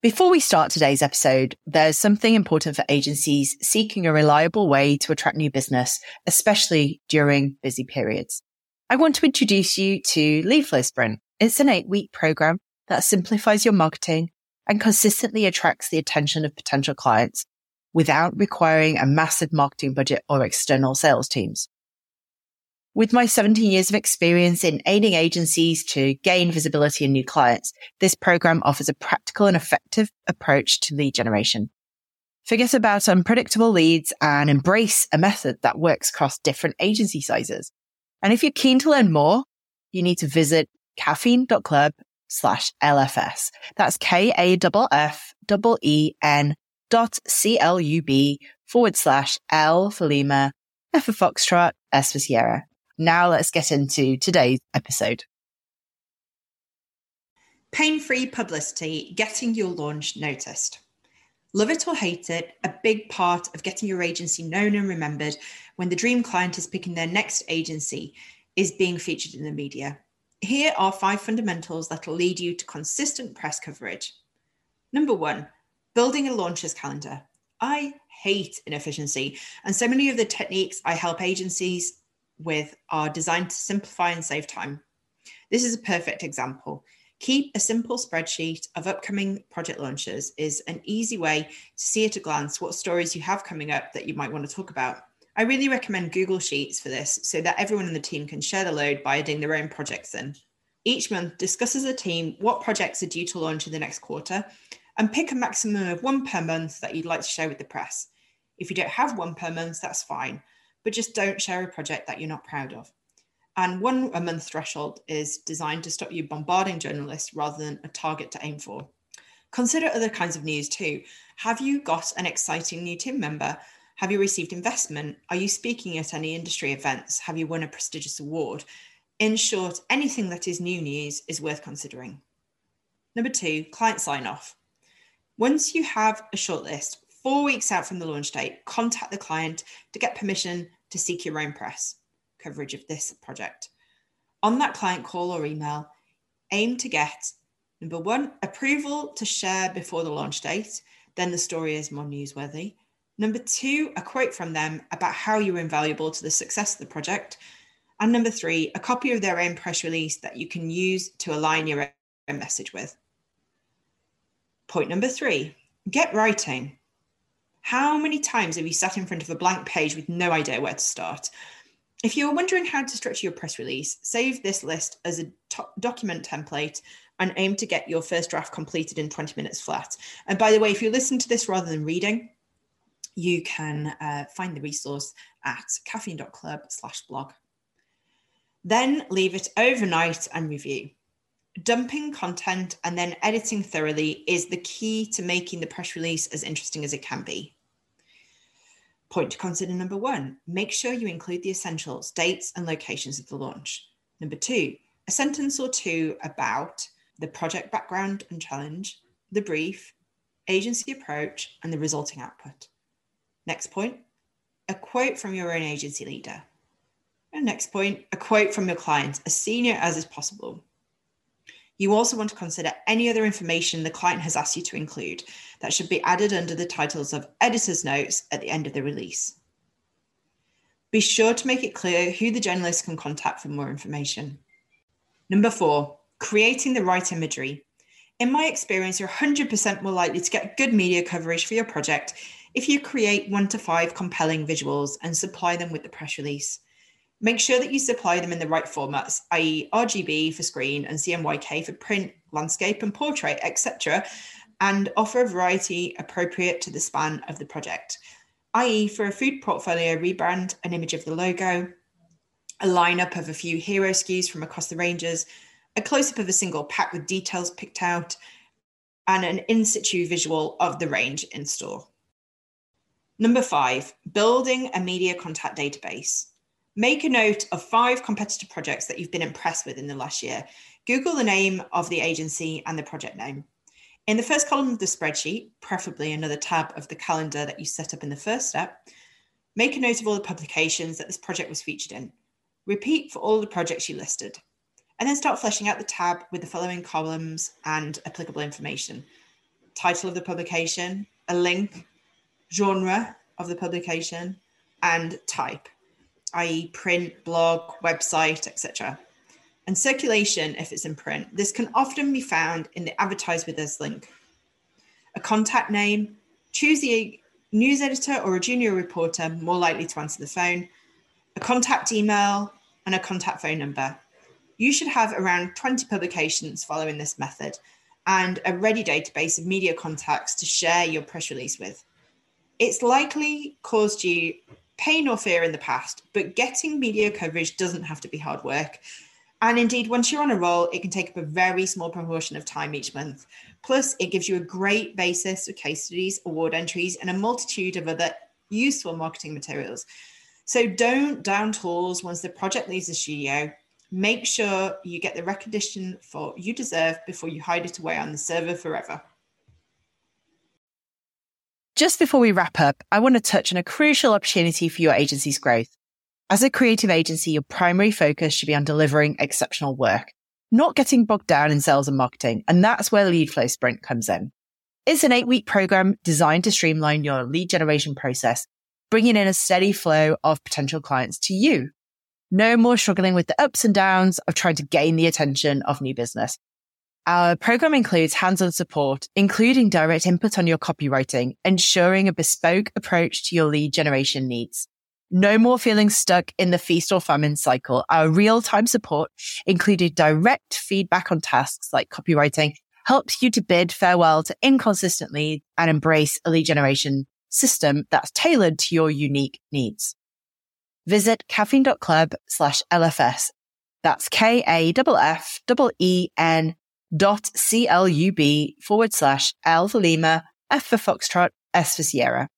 Before we start today's episode, there's something important for agencies seeking a reliable way to attract new business, especially during busy periods. I want to introduce you to Lead Flow Sprint. It's an 8-week program that simplifies your marketing and consistently attracts the attention of potential clients without requiring a massive marketing budget or external sales teams. With my 17 years of experience in aiding agencies to gain visibility and new clients, this program offers a practical and effective approach to lead generation. Forget about unpredictable leads and embrace a method that works across different agency sizes. And if you're keen to learn more, you need to visit caffeine.club/LFS. That's KAFFEN.CLUB/L for Lima, F for Foxtrot, S for Sierra. Now let's get into today's episode. Pain-free publicity, getting your launch noticed. Love it or hate it, a big part of getting your agency known and remembered when the dream client is picking their next agency is being featured in the media. Here are 5 fundamentals that will lead you to consistent press coverage. Number 1, building a launches calendar. I hate inefficiency, and so many of the techniques I help agencies with are designed to simplify and save time. This is a perfect example. Keep a simple spreadsheet of upcoming project launches is an easy way to see at a glance what stories you have coming up that you might want to talk about. I really recommend Google Sheets for this so that everyone in the team can share the load by adding their own projects in. Each month, discuss as a team what projects are due to launch in the next quarter and pick a maximum of 1 per month that you'd like to share with the press. If you don't have 1 per month, that's fine, but just don't share a project that you're not proud of. And 1 a month threshold is designed to stop you bombarding journalists rather than a target to aim for. Consider other kinds of news too. Have you got an exciting new team member? Have you received investment? Are you speaking at any industry events? Have you won a prestigious award? In short, anything that is new news is worth considering. Number 2, client sign-off. Once you have a shortlist, 4 weeks out from the launch date, contact the client to get permission to seek your own press coverage of this project. On that client call or email, aim to get, number 1, approval to share before the launch date, then the story is more newsworthy. Number 2, a quote from them about how you were invaluable to the success of the project. And number 3, a copy of their own press release that you can use to align your own message with. Point number 3, get writing. How many times have you sat in front of a blank page with no idea where to start? If you're wondering how to structure your press release, save this list as a document template and aim to get your first draft completed in 20 minutes flat. And by the way, if you listen to this rather than reading, you can find the resource at caffeine.club/blog. Then leave it overnight and review. Dumping content and then editing thoroughly is the key to making the press release as interesting as it can be. Point to consider number 1, make sure you include the essentials, dates and locations of the launch. Number 2, a sentence or 2 about the project background and challenge, the brief, agency approach, and the resulting output. Next point, a quote from your own agency leader. And next point, a quote from your client, as senior as is possible. You also want to consider any other information the client has asked you to include that should be added under the titles of editor's notes at the end of the release. Be sure to make it clear who the journalist can contact for more information. Number 4, creating the right imagery. In my experience, you're 100% more likely to get good media coverage for your project if you create 1 to 5 compelling visuals and supply them with the press release. Make sure that you supply them in the right formats, i.e. RGB for screen and CMYK for print, landscape and portrait, etc., and offer a variety appropriate to the span of the project, i.e. for a food portfolio rebrand, an image of the logo, a lineup of a few hero SKUs from across the ranges, a close-up of a single pack with details picked out, and an in-situ visual of the range in store. Number 5, building a media contact database. Make a note of 5 competitor projects that you've been impressed with in the last year. Google the name of the agency and the project name. In the first column of the spreadsheet, preferably another tab of the calendar that you set up in the first step, make a note of all the publications that this project was featured in. Repeat for all the projects you listed. And then start fleshing out the tab with the following columns and applicable information. title of the publication, a link, genre of the publication, and type, i.e. print, blog, website, etc. And circulation if it's in print. This can often be found in the Advertise with Us link. A contact name, choose the news editor or a junior reporter more likely to answer the phone, a contact email, and a contact phone number. You should have around 20 publications following this method and a ready database of media contacts to share your press release with. It's likely caused you pain or fear in the past, but getting media coverage doesn't have to be hard work. And indeed, once you're on a roll, it can take up a very small proportion of time each month. Plus, it gives you a great basis of case studies, award entries, and a multitude of other useful marketing materials. So don't down tools once the project leaves the studio. Make sure you get the recognition you deserve before you hide it away on the server forever. Just before we wrap up, I want to touch on a crucial opportunity for your agency's growth. As a creative agency, your primary focus should be on delivering exceptional work, not getting bogged down in sales and marketing. And that's where Lead Flow Sprint comes in. It's an 8-week program designed to streamline your lead generation process, bringing in a steady flow of potential clients to you. No more struggling with the ups and downs of trying to gain the attention of new business. Our program includes hands-on support, including direct input on your copywriting, ensuring a bespoke approach to your lead generation needs. No more feeling stuck in the feast or famine cycle. Our real-time support, including direct feedback on tasks like copywriting, helps you to bid farewell to inconsistent leads and embrace a lead generation system that's tailored to your unique needs. Visit caffeine.club/LFS. That's KAFFEN.CLUB/L for Lima, F for Foxtrot, S for Sierra.